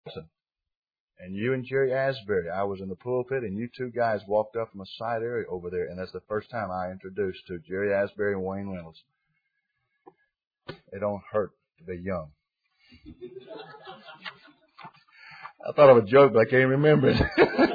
And you and Jerry Asbury, I was in the pulpit, and you two guys walked up from a side area over there, and that's the first time I introduced to Jerry Asbury and Wayne Reynolds. It don't hurt to be young. I thought of a joke, but I can't remember it.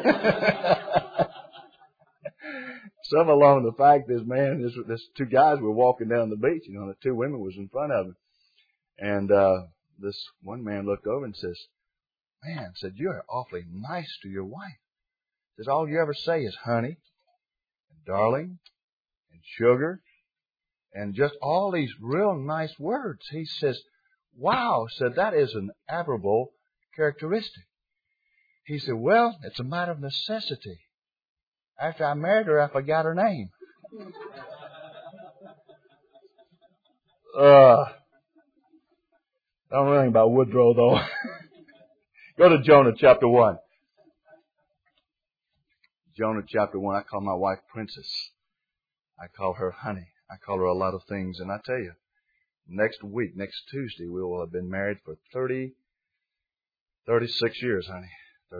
Something along the fact is, man, this two guys were walking down the beach, and the two women was in front of them. And this one man looked over and says, "Man," said, "you're awfully nice to your wife." Says, "All you ever say is honey, and darling, and sugar, and just all these real nice words." He says, "Wow," said, "that is an admirable characteristic." He said, "Well, it's a matter of necessity. After I married her, I forgot her name." Don't know anything about Woodrow, though. Go to Jonah chapter 1. Jonah chapter 1. I call my wife Princess. I call her Honey. I call her a lot of things. And I tell you, next week, next Tuesday, we will have been married for 36 years, honey.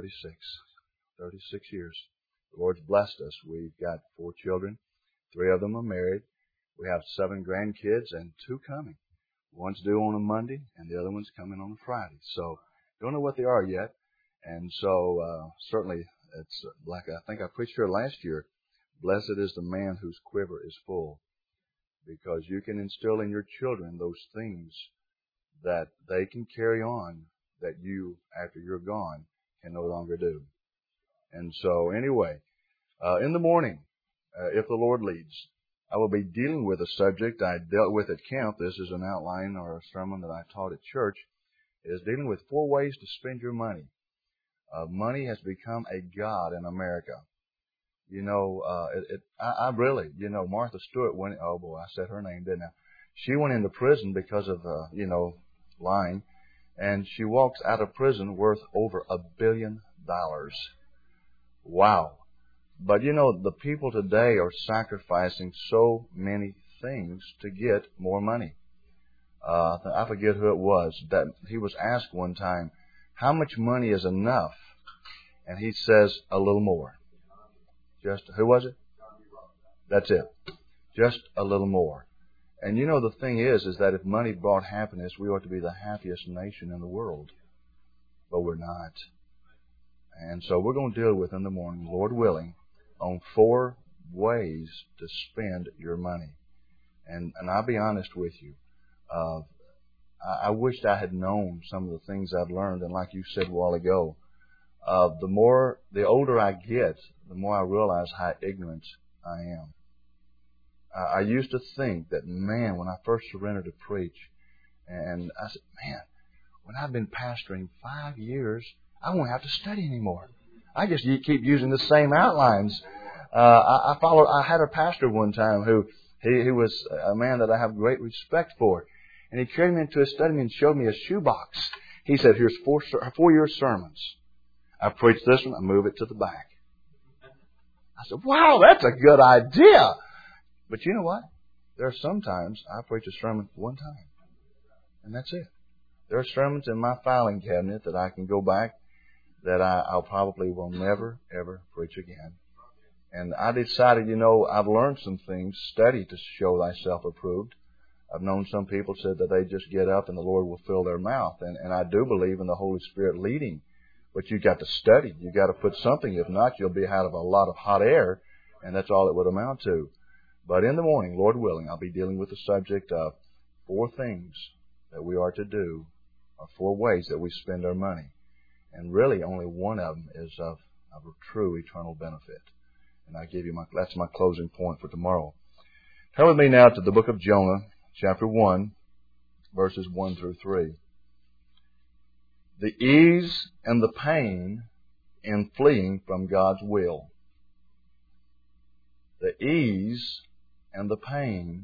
36 years. The Lord's blessed us. We've got 4 children. 3 of them are married. We have 7 grandkids and 2 coming. One's due on a Monday and the other one's coming on a Friday. So, don't know what they are yet. And so, certainly, it's like I think I preached here last year, blessed is the man whose quiver is full. Because you can instill in your children those things that they can carry on that you, after you're gone, can no longer do. And so, anyway, in the morning, if the Lord leads, I will be dealing with a subject I dealt with at camp. This is an outline or a sermon that I taught at church. It is dealing with 4 ways to spend your money. Money has become a god in America. I really, Martha Stewart went, oh boy, I said her name, didn't I? She went into prison because of, lying. And she walks out of prison worth over $1 billion. Wow. But the people today are sacrificing so many things to get more money. I forget who it was that he was asked one time, how much money is enough? And he says, a little more. Who was it? That's it. Just a little more. And the thing is that if money brought happiness, we ought to be the happiest nation in the world. But we're not. And so we're going to deal with in the morning, Lord willing, on 4 ways to spend your money. And I'll be honest with you. I wished I had known some of the things I've learned. And like you said a while ago, the older I get, the more I realize how ignorant I am. I used to think that, man, when I first surrendered to preach, and I said, man, when I've been pastoring 5 years, I won't have to study anymore. I just keep using the same outlines. I had a pastor one time who, he was a man that I have great respect for. And he carried me into his study and showed me a shoebox. He said, here's 4-year sermons. I preach this one, I move it to the back. I said, wow, that's a good idea. But you know what? There are sometimes I preach a sermon one time. And that's it. There are sermons in my filing cabinet that I can go back that I'll probably will never, ever preach again. And I decided, I've learned some things. Study to show thyself approved. I've known some people said that they just get up and the Lord will fill their mouth. And I do believe in the Holy Spirit leading. But you've got to study. You've got to put something. If not, you'll be out of a lot of hot air. And that's all it would amount to. But in the morning, Lord willing, I'll be dealing with the subject of 4 things that we are to do, or 4 ways that we spend our money. And really only one of them is of a true eternal benefit. And I give you that's my closing point for tomorrow. Turn with me now to the book of Jonah, chapter 1, verses 1 through 3. The ease and the pain in fleeing from God's will. The ease and the pain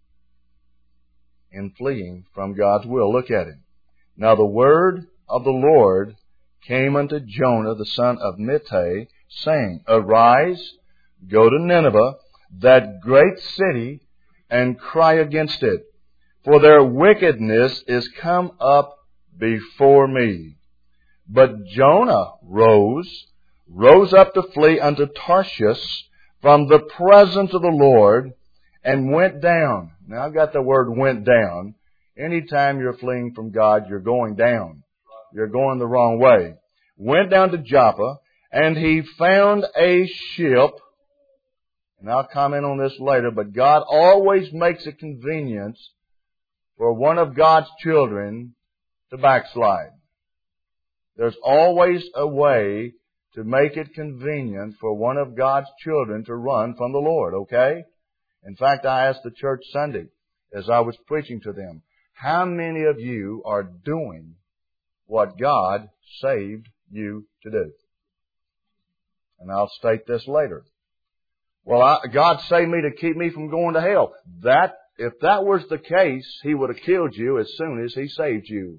in fleeing from God's will. Look at it. Now the word of the Lord came unto Jonah, the son of Amittai, saying, Arise, go to Nineveh, that great city, and cry against it, for their wickedness is come up before me. But Jonah rose up to flee unto Tarshish from the presence of the Lord, and went down. Now I've got the word went down. Anytime you're fleeing from God, you're going down. You're going the wrong way. Went down to Joppa, and he found a ship. And I'll comment on this later, but God always makes it convenient for one of God's children to backslide. There's always a way to make it convenient for one of God's children to run from the Lord, okay? In fact, I asked the church Sunday, as I was preaching to them, how many of you are doing what God saved you to do? And I'll state this later. Well, God saved me to keep me from going to hell. If that was the case, He would have killed you as soon as He saved you.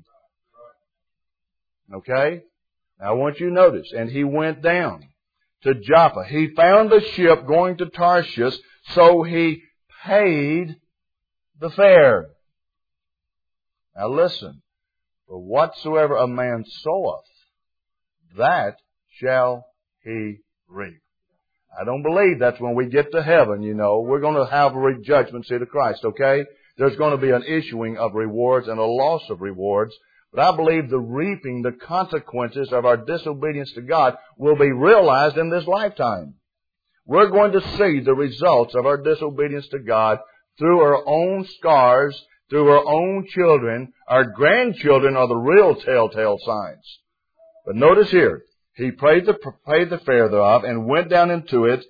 Okay? Now I want you to notice, and he went down to Joppa. He found a ship going to Tarshish, so he paid the fare. Now listen, for whatsoever a man soweth, that shall he reap. I don't believe that's when we get to heaven, you know. We're going to have a judgment seat of Christ, okay? There's going to be an issuing of rewards and a loss of rewards. But I believe the reaping, the consequences of our disobedience to God will be realized in this lifetime. We're going to see the results of our disobedience to God through our own scars, through our own children. Our grandchildren are the real telltale signs. But notice here, he paid the fare thereof and went down into it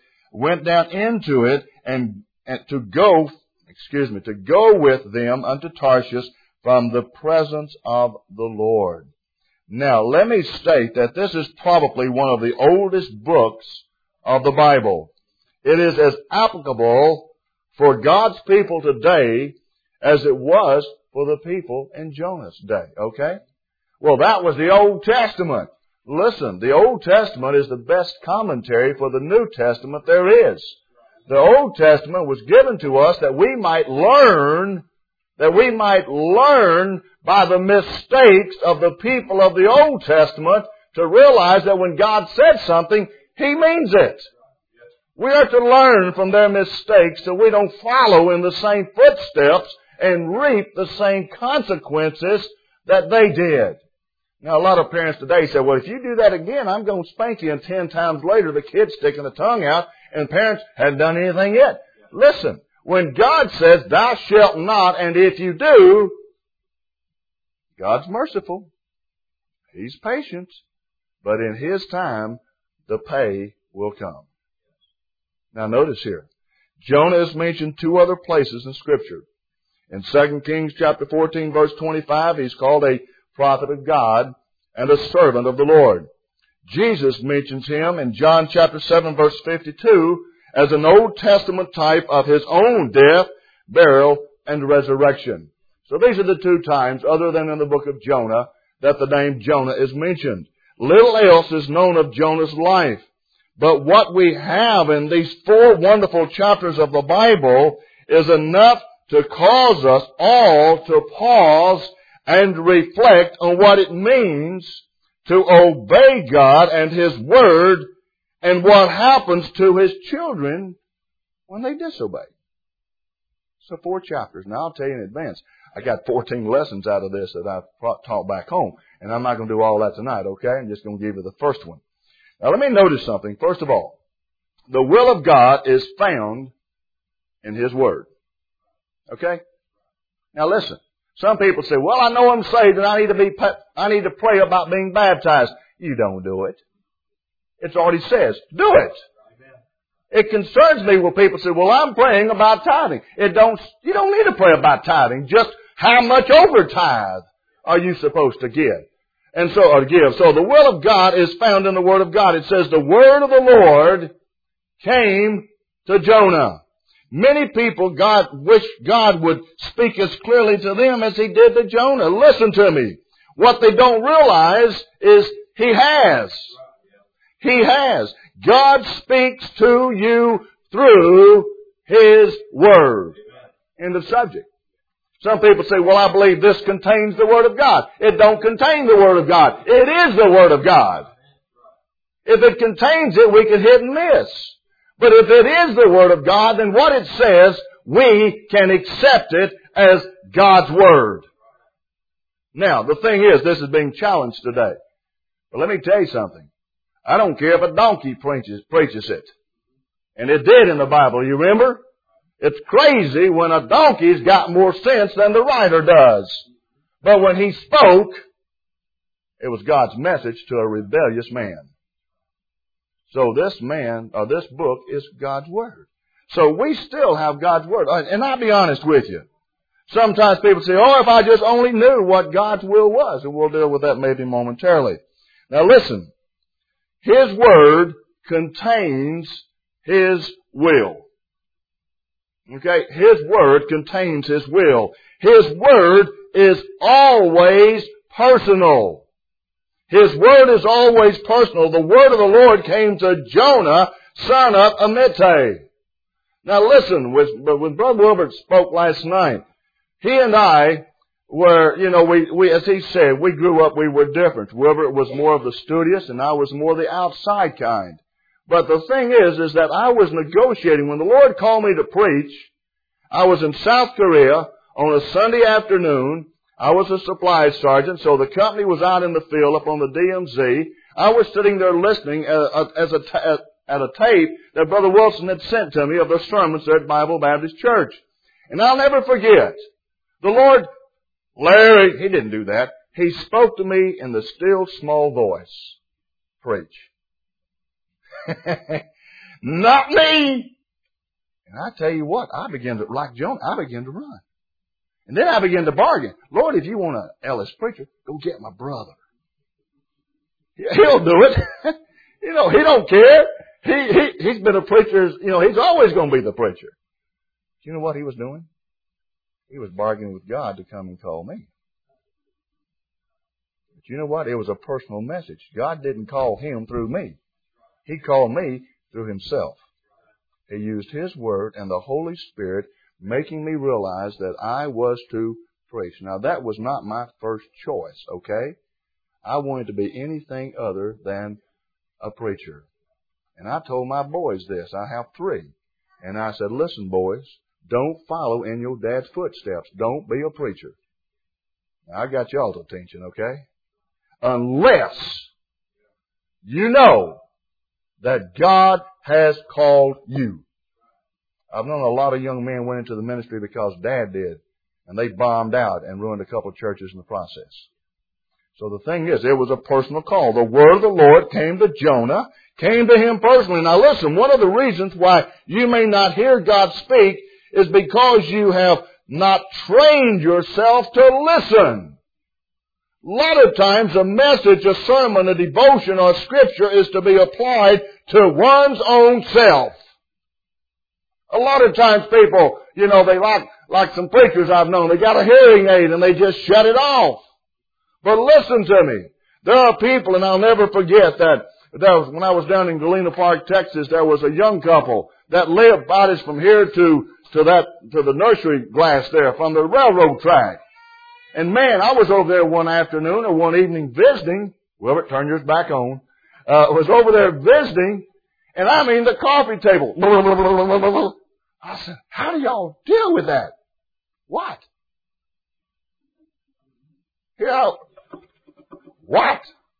and to go with them unto Tarshish from the presence of the Lord. Now, let me state that this is probably one of the oldest books of the Bible. It is as applicable for God's people today as it was for the people in Jonah's day, okay? Well, that was the Old Testament. Listen, the Old Testament is the best commentary for the New Testament there is. The Old Testament was given to us that we might learn by the mistakes of the people of the Old Testament to realize that when God said something, He means it. We are to learn from their mistakes so we don't follow in the same footsteps and reap the same consequences that they did. Now, a lot of parents today say, well, if you do that again, I'm going to spank you. And 10 times later, the kid's sticking the tongue out, and parents hadn't done anything yet. Listen. When God says, thou shalt not, and if you do, God's merciful. He's patient. But in His time, the pay will come. Now notice here, Jonah is mentioned 2 other places in Scripture. In 2 Kings chapter 14, verse 25, he's called a prophet of God and a servant of the Lord. Jesus mentions him in John chapter 7, verse 52, as an Old Testament type of His own death, burial, and resurrection. So these are the 2 times, other than in the book of Jonah, that the name Jonah is mentioned. Little else is known of Jonah's life. But what we have in these 4 wonderful chapters of the Bible is enough to cause us all to pause and reflect on what it means to obey God and His Word, and what happens to His children when they disobey. So 4 chapters. Now I'll tell you in advance, I got 14 lessons out of this that I've taught back home. And I'm not going to do all that tonight, okay? I'm just going to give you the first one. Now let me notice something. First of all, the will of God is found in His Word. Okay? Now listen. Some people say, well, I know I'm saved and I need to pray about being baptized. You don't do it. It already says, do it. It concerns me when people say, well, I'm praying about tithing. You don't need to pray about tithing. Just how much over tithe are you supposed to give? So the will of God is found in the Word of God. It says, the word of the Lord came to Jonah. Many people wish God would speak as clearly to them as He did to Jonah. Listen to me. What they don't realize is He has. He has. God speaks to you through His Word. End of subject. Some people say, well, I believe this contains the Word of God. It don't contain the Word of God. It is the Word of God. If it contains it, we can hit and miss. But if it is the Word of God, then what it says, we can accept it as God's Word. Now, the thing is, this is being challenged today. But let me tell you something. I don't care if a donkey preaches it. And it did in the Bible, you remember? It's crazy when a donkey's got more sense than the writer does. But when he spoke, it was God's message to a rebellious man. So this book is God's Word. So we still have God's Word. And I'll be honest with you. Sometimes people say, oh, if I just only knew what God's will was. And we'll deal with that maybe momentarily. Now listen. His Word contains His will. Okay? His Word contains His will. His Word is always personal. His Word is always personal. The Word of the Lord came to Jonah, son of Amittai. Now listen, when Brother Wilbert spoke last night, he and I were, we as he said, we grew up, we were different. Wilbert was more of the studious and I was more the outside kind. But the thing is that I was negotiating. When the Lord called me to preach, I was in South Korea on a Sunday afternoon. I was a supply sergeant, so the company was out in the field up on the DMZ. I was sitting there listening at a tape that Brother Wilson had sent to me of the sermons there at Bible Baptist Church. And I'll never forget, the Lord, Larry, He didn't do that. He spoke to me in the still small voice. Preach. Not me! And I tell you what, like Jonah, I began to run. And then I began to bargain. Lord, if you want an Ellis preacher, go get my brother. He'll do it. He don't care. He's been a preacher, he's always going to be the preacher. You know what he was doing? He was bargaining with God to come and call me. But you know what? It was a personal message. God didn't call him through me. He called me through Himself. He used His Word and the Holy Spirit making me realize that I was to preach. Now, that was not my first choice, okay? I wanted to be anything other than a preacher. And I told my boys this. I have 3. And I said, listen, boys, don't follow in your dad's footsteps. Don't be a preacher. Now, I got y'all's attention, okay? Unless you know that God has called you. I've known a lot of young men went into the ministry because Dad did, and they bombed out and ruined a couple of churches in the process. So the thing is, it was a personal call. The Word of the Lord came to Jonah, came to him personally. Now listen, one of the reasons why you may not hear God speak is because you have not trained yourself to listen. A lot of times a message, a sermon, a devotion, or a scripture is to be applied to one's own self. A lot of times people, they like some preachers I've known, they got a hearing aid and they just shut it off. But listen to me. There are people, and I'll never forget that when I was down in Galena Park, Texas, there was a young couple that lived about as from here to the nursery glass there from the railroad track. And man, I was over there one afternoon or one evening visiting. Wilbert, turn yours back on. Was over there visiting, and I mean the coffee table. I said, how do y'all deal with that? What? What?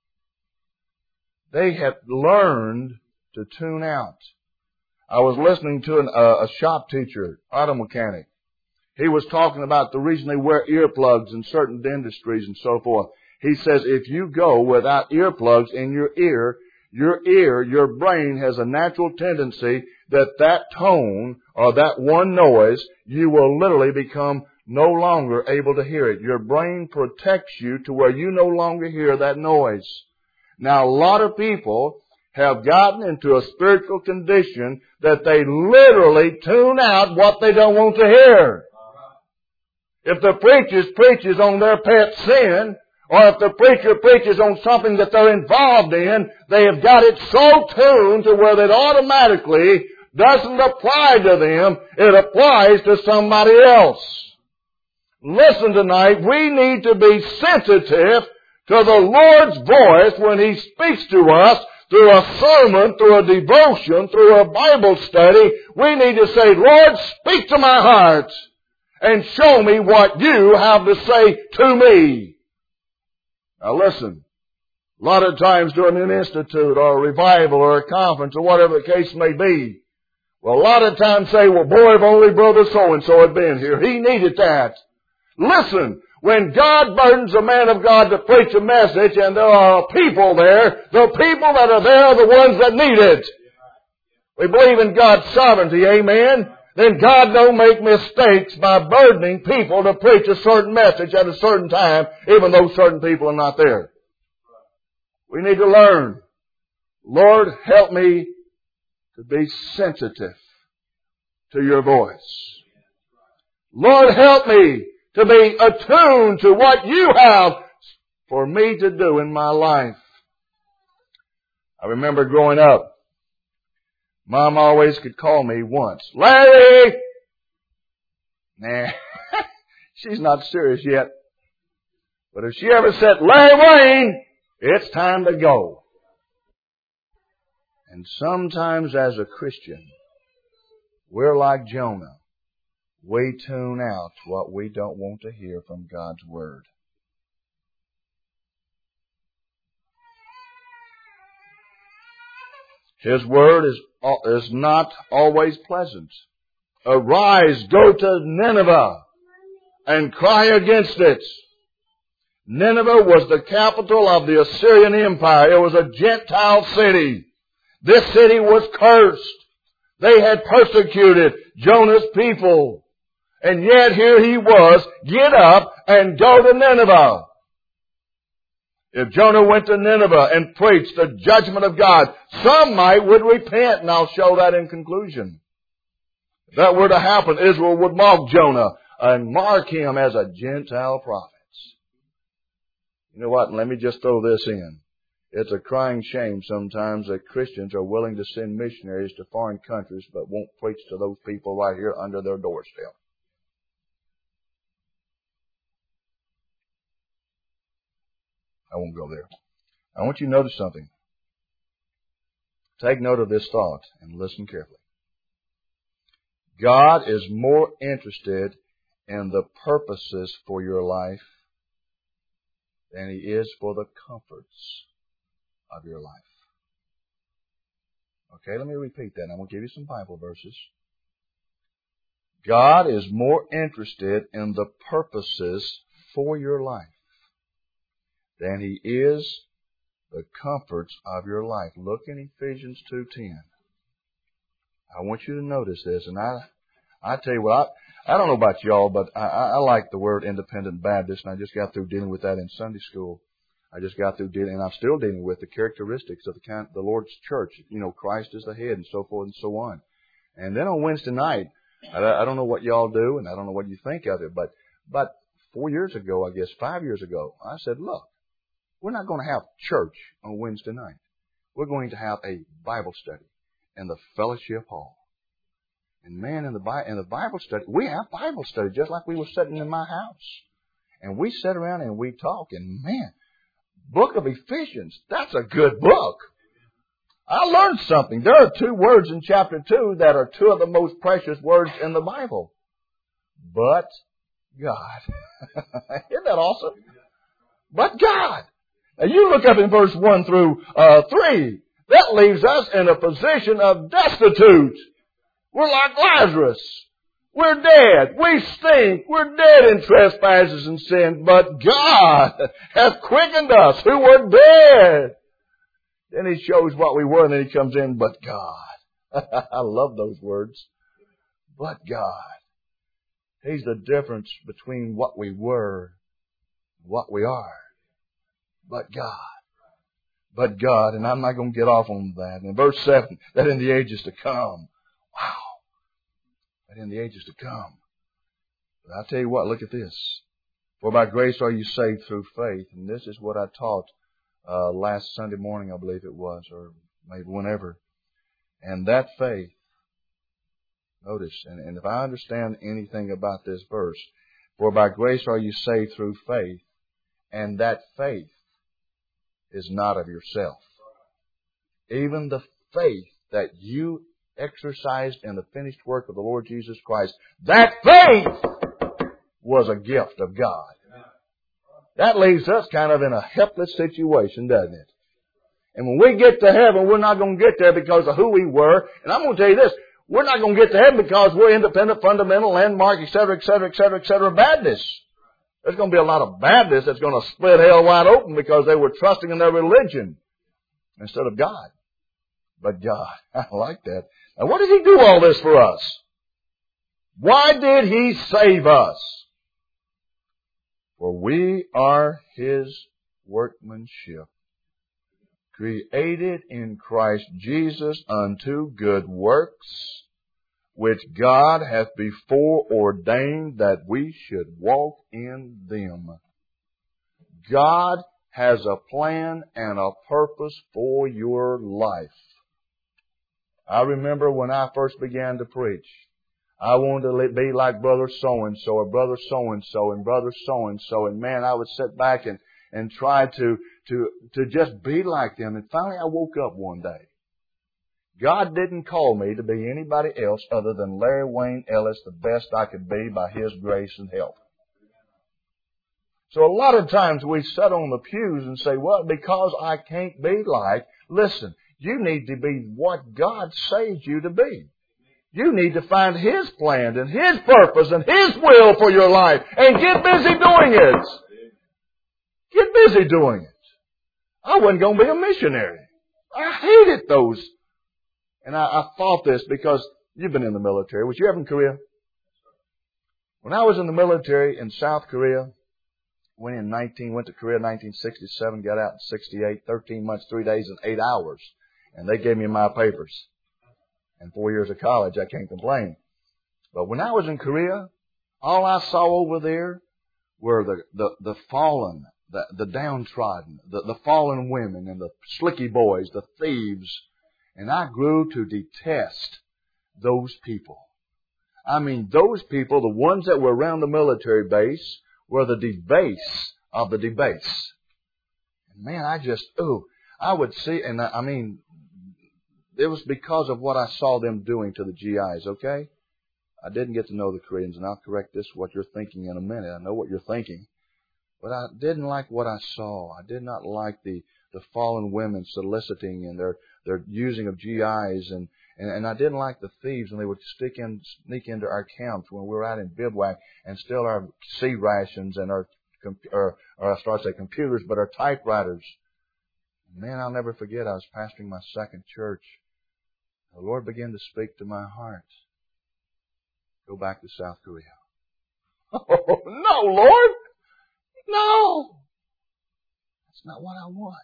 They had learned to tune out. I was listening to a shop teacher, auto mechanic. He was talking about the reason they wear earplugs in certain industries and so forth. He says if you go without earplugs in your ear, your brain has a natural tendency that tone or that one noise, you will literally become no longer able to hear it. Your brain protects you to where you no longer hear that noise. Now, a lot of people have gotten into a spiritual condition that they literally tune out what they don't want to hear. If the preacher preaches on their pet sin, or if the preacher preaches on something that they're involved in, they have got it so tuned to where that automatically doesn't apply to them, it applies to somebody else. Listen tonight, we need to be sensitive to the Lord's voice when He speaks to us through a sermon, through a devotion, through a Bible study. We need to say, Lord, speak to my heart and show me what You have to say to me. Now listen, a lot of times during an institute or a revival or a conference or whatever the case may be, well, a lot of times say, well, boy, if only Brother so-and-so had been here. He needed that. Listen, when God burdens a man of God to preach a message and there are people there, the people that are there are the ones that need it. We believe in God's sovereignty, amen? Then God don't make mistakes by burdening people to preach a certain message at a certain time, even though certain people are not there. We need to learn. Lord, help me to be sensitive to Your voice. Lord, help me to be attuned to what You have for me to do in my life. I remember growing up, Mom always could call me once. Larry! Nah, she's not serious yet. But if she ever said, Larry Wayne, it's time to go. And sometimes as a Christian, we're like Jonah. We tune out what we don't want to hear from God's Word. His Word is not always pleasant. Arise, go to Nineveh, and cry against it. Nineveh was the capital of the Assyrian Empire. It was a Gentile city. This city was cursed. They had persecuted Jonah's people. And yet here he was, get up and go to Nineveh. If Jonah went to Nineveh and preached the judgment of God, some would repent, and I'll show that in conclusion. If that were to happen, Israel would mock Jonah and mark him as a Gentile prophet. You know what? Let me just throw this in. It's a crying shame sometimes that Christians are willing to send missionaries to foreign countries but won't preach to those people right here under their doorstep. I won't go there. I want you to notice something. Take note of this thought and listen carefully. God is more interested in the purposes for your life than He is for the comforts of your life. Okay, let me repeat that. I'm going to give you some Bible verses. God is more interested in the purposes for your life than He is the comforts of your life. Look in Ephesians 2:10. I want you to notice this, and I tell you what, I don't know about y'all, but I like the word independent Baptist, and I just got through dealing with that in Sunday school. I just got through dealing, and I'm still dealing with the characteristics of the Lord's church. You know, Christ is the head, and so forth and so on. And then on Wednesday night, I don't know what y'all do, and I don't know what you think of it, but 4 years ago, I guess 5 years ago, I said, look, we're not going to have church on Wednesday night. We're going to have a Bible study in the fellowship hall. And man, in the Bible study, we have Bible study just like we were sitting in my house. And we sit around and we talk, and man, book of Ephesians, that's a good book. I learned something. There are 2 words in chapter 2 that are 2 of the most precious words in the Bible. But God. Isn't that awesome? But God. Now you look up in verse 1 through 3. That leaves us in a position of destitute. We're like Lazarus. We're dead. We stink. We're dead in trespasses and sin. But God hath quickened us who were dead. Then He shows what we were, and then He comes in, but God. I love those words. But God. He's the difference between what we were and what we are. But God. But God. And I'm not going to get off on that. In verse 7, that in the ages to come. Wow. That in the ages to come. But I'll tell you what, look at this. For by grace are you saved through faith. And this is what I taught last Sunday morning, I believe it was, or maybe whenever. And that faith, notice, and if I understand anything about this verse, For by grace are you saved through faith, and that faith is not of yourself. Even the faith that you exercised in the finished work of the Lord Jesus Christ, that faith was a gift of God. That leaves us kind of in a helpless situation, doesn't it? And when we get to heaven, we're not going to get there because of who we were. And I'm going to tell you this, we're not going to get to heaven because we're independent, fundamental, landmark, etc., etc., etc., etc., badness. There's going to be a lot of badness that's going to split hell wide open because they were trusting in their religion instead of God. But God, I like that. Now, what did He do all this for us? Why did He save us? For we are His workmanship, created in Christ Jesus unto good works, which God hath before ordained that we should walk in them. God has a plan and a purpose for your life. I remember when I first began to preach, I wanted to be like brother so-and-so or brother so-and-so and brother so-and-so. And man, I would sit back and try to just be like them. And finally I woke up one day. God didn't call me to be anybody else other than Larry Wayne Ellis, the best I could be by His grace and help. So a lot of times we sit on the pews and say, well, because I can't be like, listen, you need to be what God saved you to be. You need to find His plan and His purpose and His will for your life and get busy doing it. Get busy doing it. I wasn't going to be a missionary. I hated those. And I thought this because you've been in the military. Was you ever in Korea? When I was in the military in South Korea, went to Korea in 1967, got out in 68, 13 months, 3 days, and 8 hours. And they gave me my papers. And 4 years of college, I can't complain. But when I was in Korea, all I saw over there were the fallen, the downtrodden, the fallen women and the slicky boys, the thieves. And I grew to detest those people. I mean, those people, the ones that were around the military base, were the debase of the debase. And man, I would see, and I mean, it was because of what I saw them doing to the GIs, okay? I didn't get to know the Koreans, and I'll correct this, what you're thinking in a minute. I know what you're thinking. But I didn't like what I saw. I did not like the fallen women soliciting and their using of GIs, and I didn't like the thieves when they would sneak into our camps when we were out in bivouac and steal our sea rations and our computers, but our typewriters. Man, I'll never forget, I was pastoring my second church. The Lord began to speak to my heart. Go back to South Korea. Oh, no, Lord! No! That's not what I want.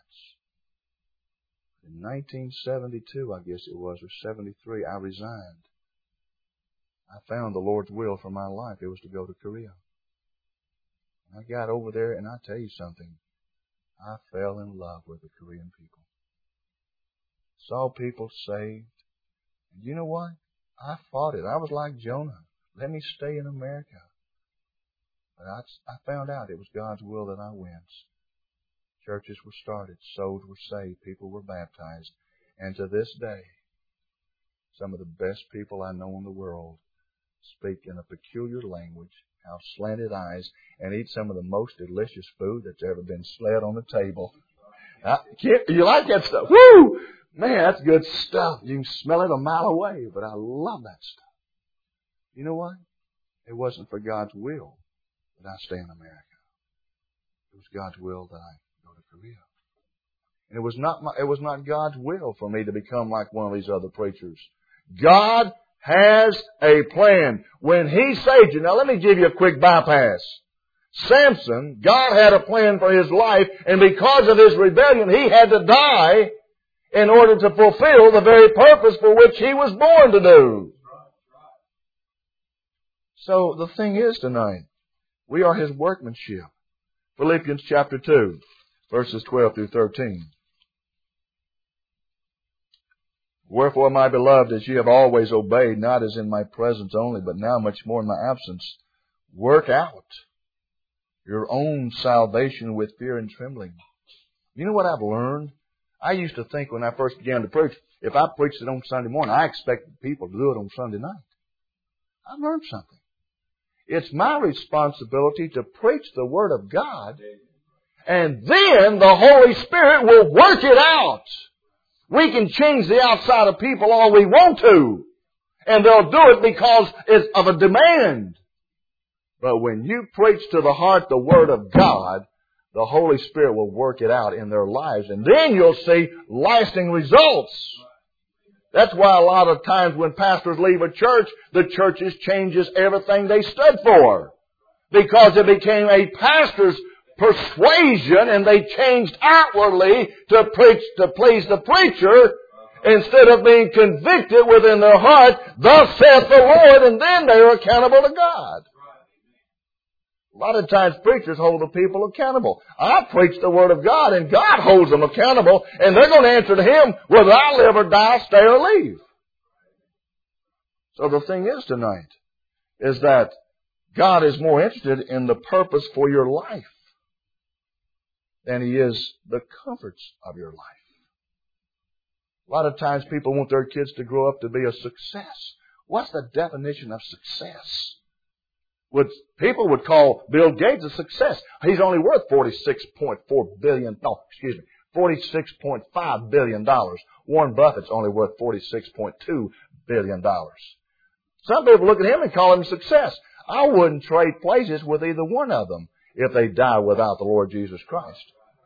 In 1972, I guess it was, or 73, I resigned. I found the Lord's will for my life. It was to go to Korea. I got over there, and I tell you something. I fell in love with the Korean people. Saw people saved. And you know what? I fought it. I was like Jonah. Let me stay in America. But I found out it was God's will that I went. Churches were started. Souls were saved. People were baptized. And to this day, some of the best people I know in the world speak in a peculiar language, have slanted eyes, and eat some of the most delicious food that's ever been slid on the table. You like that stuff? Woo! Man, that's good stuff. You can smell it a mile away, but I love that stuff. You know what? It wasn't for God's will that I stay in America. It was God's will that I go to Korea. And it was not God's will for me to become like one of these other preachers. God has a plan. When He saved you, now let me give you a quick bypass. Samson, God had a plan for his life, and because of his rebellion, he had to die in order to fulfill the very purpose for which he was born to do. So the thing is tonight, we are His workmanship. Philippians chapter 2, verses 12 through 13. Wherefore, my beloved, as ye have always obeyed, not as in my presence only, but now much more in my absence, Work out your own salvation with fear and trembling. You know what I've learned? I used to think when I first began to preach, if I preached it on Sunday morning, I expected people to do it on Sunday night. I've learned something. It's my responsibility to preach the Word of God, and then the Holy Spirit will work it out. We can change the outside of people all we want to, and they'll do it because it's of a demand. But when you preach to the heart the Word of God, the Holy Spirit will work it out in their lives, and then you'll see lasting results. That's why a lot of times when pastors leave a church, the church changes everything they stood for. Because it became a pastor's persuasion, and they changed outwardly to preach to please the preacher, instead of being convicted within their heart, thus saith the Lord, and then they are accountable to God. A lot of times preachers hold the people accountable. I preach the Word of God, and God holds them accountable, and they're going to answer to Him whether I live or die, stay or leave. So the thing is tonight, is that God is more interested in the purpose for your life than He is the comforts of your life. A lot of times people want their kids to grow up to be a success. What's the definition of success? People would call Bill Gates a success. He's only worth $46.5 billion. Warren Buffett's only worth $46.2 billion. Some people look at him and call him a success. I wouldn't trade places with either one of them if they die without the Lord Jesus Christ.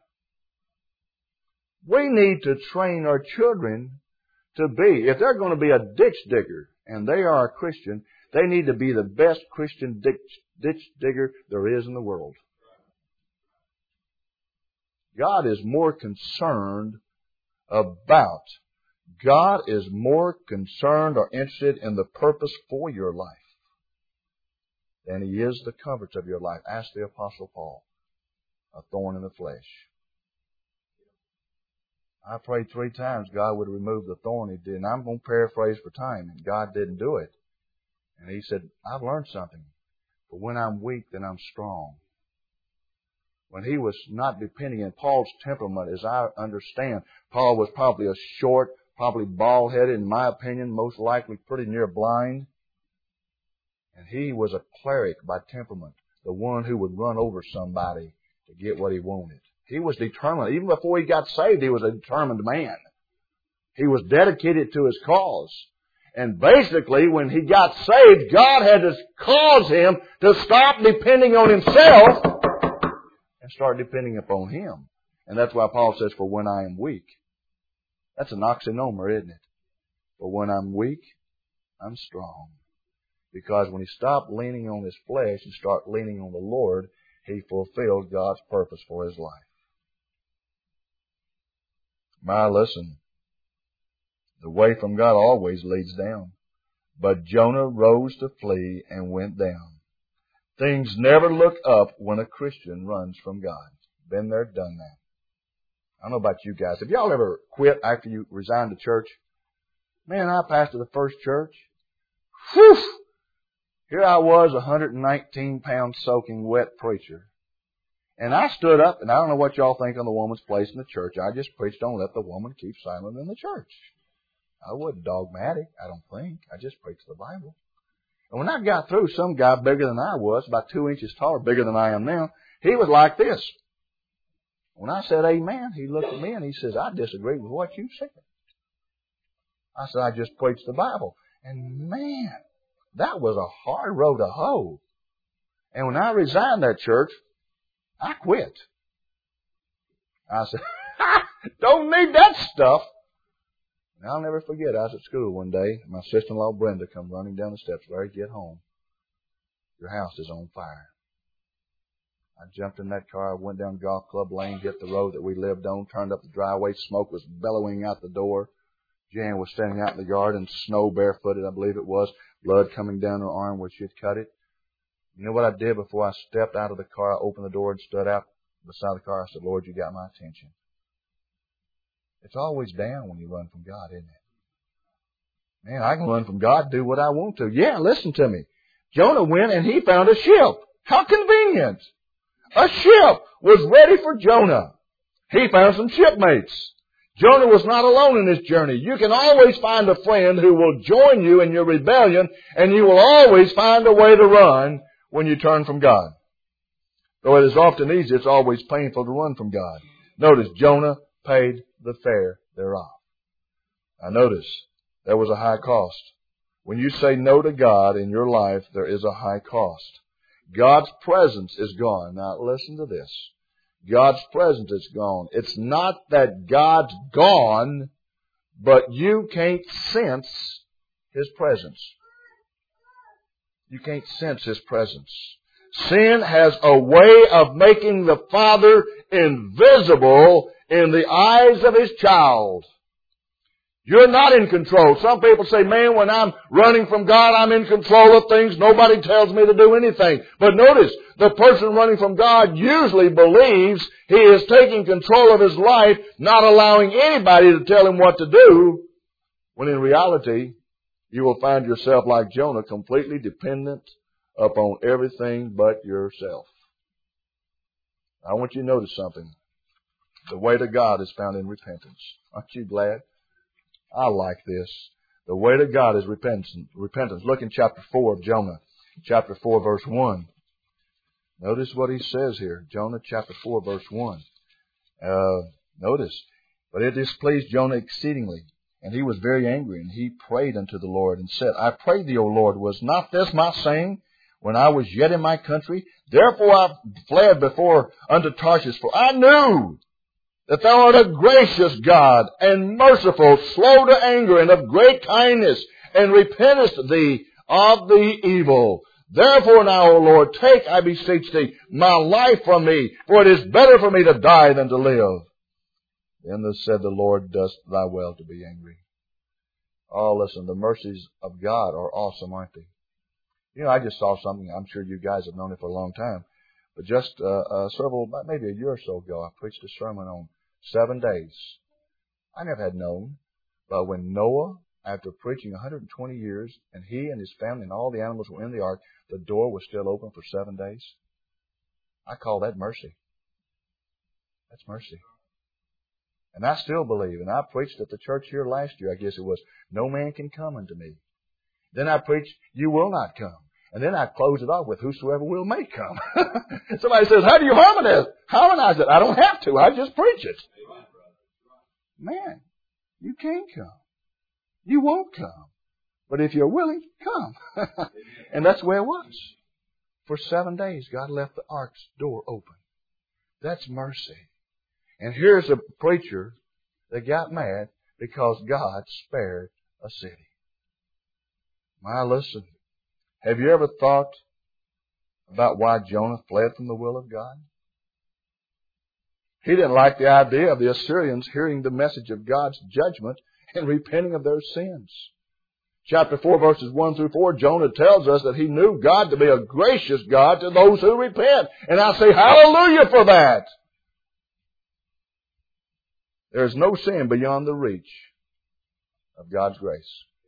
We need to train our children to be, if they're going to be a ditch digger and they are a Christian, they need to be the best Christian ditch digger there is in the world. God is more concerned or interested in the purpose for your life than He is the comforts of your life. Ask the Apostle Paul, a thorn in the flesh. I prayed 3 times God would remove the thorn. He did. And I'm going to paraphrase for time. And God didn't do it. And he said, I've learned something. But when I'm weak, then I'm strong. When he was not depending on Paul's temperament, as I understand, Paul was probably a short, probably bald-headed, in my opinion, most likely pretty near blind. And he was a cleric by temperament, the one who would run over somebody to get what he wanted. He was determined. Even before he got saved, he was a determined man. He was dedicated to his cause. And basically, when he got saved, God had to cause him to stop depending on himself and start depending upon Him. And that's why Paul says, for when I am weak. That's an oxynomer, isn't it? For when I'm weak, I'm strong. Because when he stopped leaning on his flesh and started leaning on the Lord, he fulfilled God's purpose for his life. Listen. The way from God always leads down. But Jonah rose to flee and went down. Things never look up when a Christian runs from God. Been there, done that. I don't know about you guys. Have y'all ever quit after you resigned the church? Man, I pastored the first church. Whew! Here I was, 119-pound soaking wet preacher. And I stood up, and I don't know what y'all think on the woman's place in the church. I just preached, don't let the woman keep silent in the church. I wasn't dogmatic, I don't think. I just preached the Bible. And when I got through, some guy bigger than I was, about 2 inches taller, bigger than I am now, he was like this. When I said amen, he looked at me and he says, I disagree with what you said. I said, I just preached the Bible. And man, that was a hard row to hoe. And when I resigned that church, I quit. I said, don't need that stuff. And I'll never forget, I was at school one day. My sister-in-law Brenda come running down the steps. Larry, get home. Your house is on fire. I jumped in that car, went down Golf Club Lane, hit the road that we lived on, turned up the driveway. Smoke was bellowing out the door. Jan was standing out in the yard in snow, barefooted, I believe it was. Blood coming down her arm where she'd cut it. You know what I did before I stepped out of the car? I opened the door and stood out beside the car. I said, Lord, you got my attention. It's always down when you run from God, isn't it? Man, I can run from God, do what I want to. Yeah, listen to me. Jonah went and he found a ship. How convenient. A ship was ready for Jonah. He found some shipmates. Jonah was not alone in this journey. You can always find a friend who will join you in your rebellion, and you will always find a way to run when you turn from God. Though it is often easy, it's always painful to run from God. Notice, Jonah paid the fare thereof. Now notice, there was a high cost. When you say no to God in your life, there is a high cost. God's presence is gone. Now listen to this. God's presence is gone. It's not that God's gone, but you can't sense His presence. You can't sense His presence. Sin has a way of making the Father invisible in the eyes of His child. You're not in control. Some people say, man, when I'm running from God, I'm in control of things. Nobody tells me to do anything. But notice, the person running from God usually believes he is taking control of his life, not allowing anybody to tell him what to do, when in reality, you will find yourself like Jonah, completely dependent upon everything but yourself. I want you to notice something. The way to God is found in repentance. Aren't you glad? I like this. The way to God is repentance. Look in chapter 4 of Jonah. Chapter 4, verse 1. Notice what he says here. Jonah chapter 4, verse 1. Notice. But it displeased Jonah exceedingly, and he was very angry, and he prayed unto the Lord, and said, I pray thee, O Lord, was not this my saying when I was yet in my country? Therefore I fled before unto Tarshish, for I knew that thou art a gracious God, and merciful, slow to anger, and of great kindness, and repentest thee of the evil. Therefore now, O Lord, take, I beseech thee, my life from me, for it is better for me to die than to live. Then said the Lord, dost thou well to be angry? Oh, listen, the mercies of God are awesome, aren't they? You know, I just saw something, I'm sure you guys have known it for a long time, but just maybe a year or so ago, I preached a sermon on 7 days. I never had known, but when Noah, after preaching 120 years, and he and his family and all the animals were in the ark, the door was still open for 7 days. I call that mercy. That's mercy. And I still believe, and I preached at the church here last year, I guess it was, no man can come unto me. Then I preached, you will not come. And then I close it off with whosoever will may come. Somebody says, how do you harmonize it? I don't have to. I just preach it. Man, you can come. You won't come. But if you're willing, come. And that's the way it was. For 7 days, God left the ark's door open. That's mercy. And here's a preacher that got mad because God spared a city. My, listen. Have you ever thought about why Jonah fled from the will of God? He didn't like the idea of the Assyrians hearing the message of God's judgment and repenting of their sins. Chapter 4, verses 1 through 4, Jonah tells us that he knew God to be a gracious God to those who repent. And I say hallelujah for that. There is no sin beyond the reach of God's grace.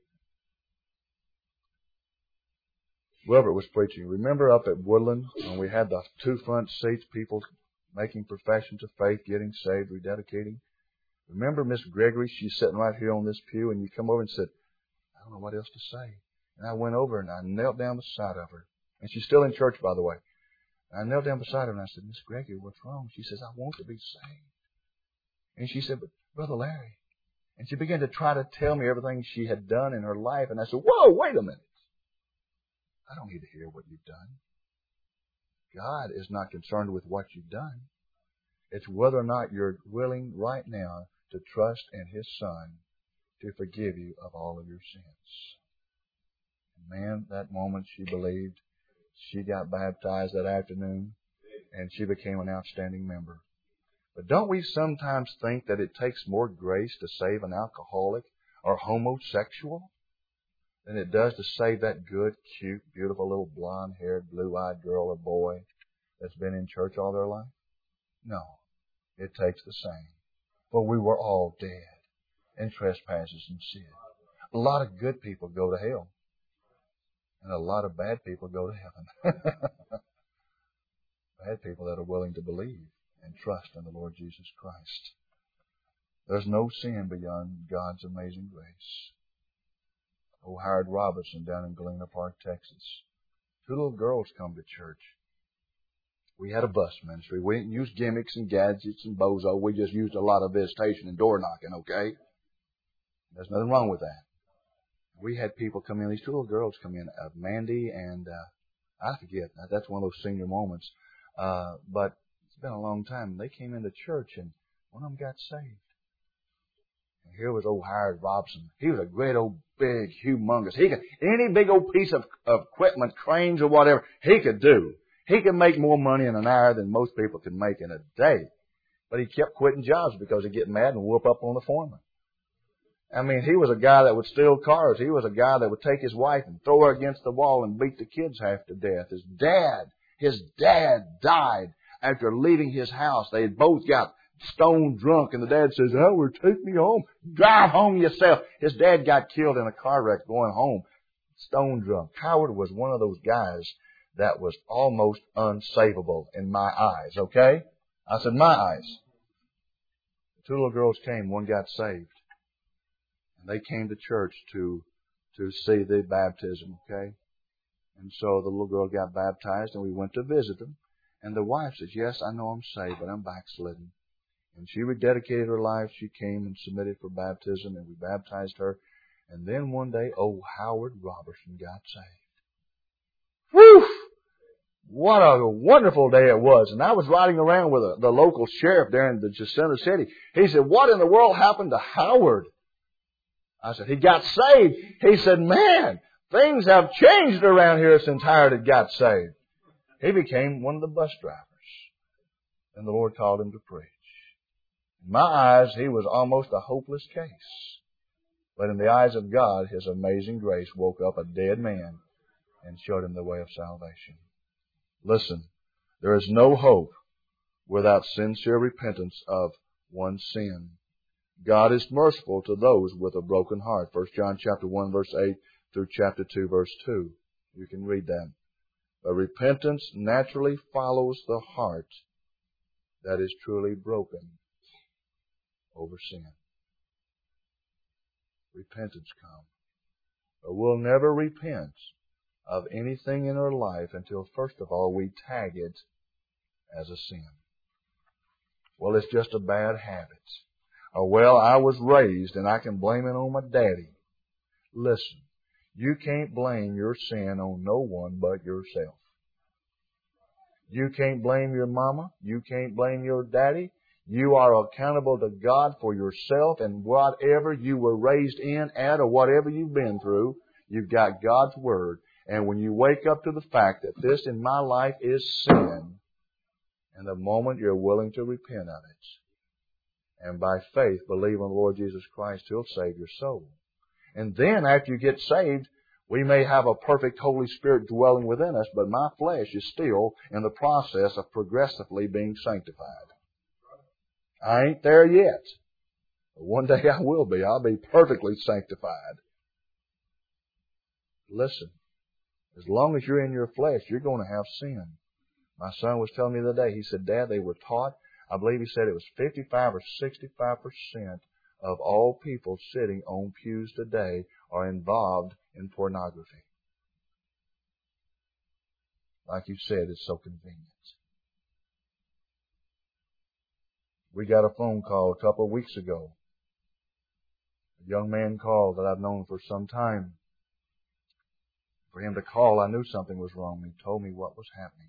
Wilbert was preaching. Remember up at Woodland when we had the 2 front seats, people making professions of faith, getting saved, rededicating? Remember Miss Gregory? She's sitting right here on this pew, and you come over and said, I don't know what else to say. And I went over and I knelt down beside of her. And she's still in church, by the way. And I knelt down beside her and I said, Miss Gregory, what's wrong? She says, I want to be saved. And she said, but Brother Larry. And she began to try to tell me everything she had done in her life. And I said, whoa, wait a minute. I don't need to hear what you've done. God is not concerned with what you've done. It's whether or not you're willing right now to trust in His Son to forgive you of all of your sins. And man, that moment she believed. She got baptized that afternoon, and she became an outstanding member. But don't we sometimes think that it takes more grace to save an alcoholic or homosexual than it does to save that good, cute, beautiful little blonde-haired, blue-eyed girl or boy that's been in church all their life? No, it takes the same. For we were all dead in trespasses and sin. A lot of good people go to hell. And a lot of bad people go to heaven. Bad people that are willing to believe and trust in the Lord Jesus Christ. There's no sin beyond God's amazing grace. Oh, Howard Robertson down in Galena Park, Texas. 2 little girls come to church. We had a bus ministry. We didn't use gimmicks and gadgets and bozo. We just used a lot of visitation and door knocking, okay? There's nothing wrong with that. We had people come in. These 2 little girls come in, Mandy and I forget. That's one of those senior moments. But it's been a long time. They came into church, and one of them got saved. And here was old Howard Robson. He was a great old big, humongous. He could, any big old piece of equipment, cranes or whatever, he could do. He could make more money in an hour than most people can make in a day. But he kept quitting jobs because he'd get mad and whoop up on the foreman. I mean, he was a guy that would steal cars. He was a guy that would take his wife and throw her against the wall and beat the kids half to death. His dad died after leaving his house. They had both got stone drunk, and the dad says, "Howard, take me home. Drive home yourself." His dad got killed in a car wreck going home, stone drunk. Howard was one of those guys that was almost unsavable in my eyes, okay? I said, my eyes. 2 little girls came, one got saved. And they came to church to see the baptism, okay? And so the little girl got baptized, and we went to visit them. And the wife says, "Yes, I know I'm saved, but I'm backslidden." And she rededicated her life. She came and submitted for baptism, and we baptized her. And then one day, old Howard Robertson got saved. Whew! What a wonderful day it was. And I was riding around with the local sheriff there in the Jacinto City. He said, "What in the world happened to Howard?" I said, "He got saved." He said, "Man, things have changed around here since Howard had got saved." He became one of the bus drivers. And the Lord called him to preach. In my eyes, he was almost a hopeless case. But in the eyes of God, His amazing grace woke up a dead man and showed him the way of salvation. Listen, there is no hope without sincere repentance of one's sin. God is merciful to those with a broken heart. 1 John chapter 1 verse 8 through chapter 2 verse 2. You can read that. But repentance naturally follows the heart that is truly broken over sin. Repentance comes. But we'll never repent of anything in our life until, first of all, we tag it as a sin. Well, it's just a bad habit. Or, well, I was raised and I can blame it on my daddy. Listen, you can't blame your sin on no one but yourself. You can't blame your mama. You can't blame your daddy. You are accountable to God for yourself and whatever you were raised in, at, or whatever you've been through. You've got God's Word. And when you wake up to the fact that this in my life is sin, and the moment you're willing to repent of it, and by faith believe on the Lord Jesus Christ, He'll save your soul. And then after you get saved, we may have a perfect Holy Spirit dwelling within us, but my flesh is still in the process of progressively being sanctified. I ain't there yet. But one day I will be. I'll be perfectly sanctified. Listen, as long as you're in your flesh, you're going to have sin. My son was telling me the other day, he said, "Dad, they were taught," I believe he said it was 55 or 65% of all people sitting on pews today are involved in pornography. Like you said, it's so convenient. We got a phone call a couple of weeks ago. A young man called that I've known for some time. For him to call, I knew something was wrong. He told me what was happening.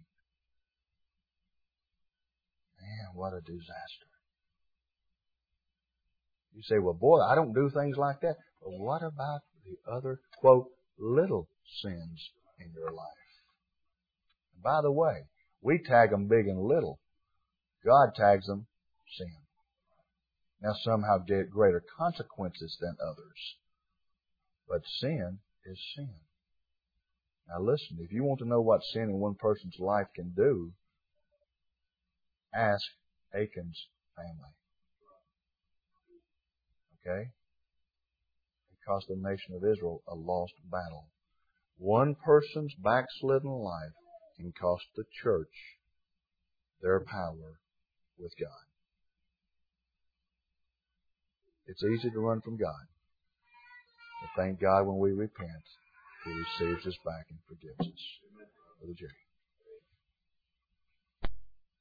Man, what a disaster. You say, "Well, boy, I don't do things like that." But what about the other, quote, little sins in your life? And by the way, we tag them big and little. God tags them sin. Now, some have greater consequences than others. But sin is sin. Now listen, if you want to know what sin in one person's life can do, ask Achan's family. Okay? It cost the nation of Israel a lost battle. One person's backslidden life can cost the church their power with God. It's easy to run from God. But thank God when we repent, He receives us back and forgives us. Brother Jerry.